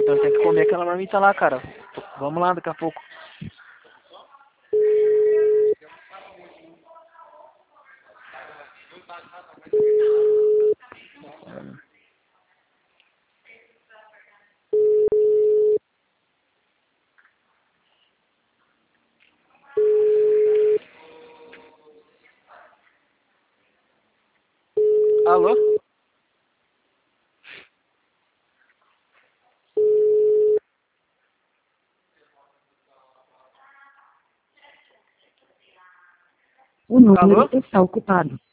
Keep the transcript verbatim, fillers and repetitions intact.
Então tem que comer aquela marmita lá, cara. Vamos lá daqui a pouco. Alô? O número Alô? está ocupado.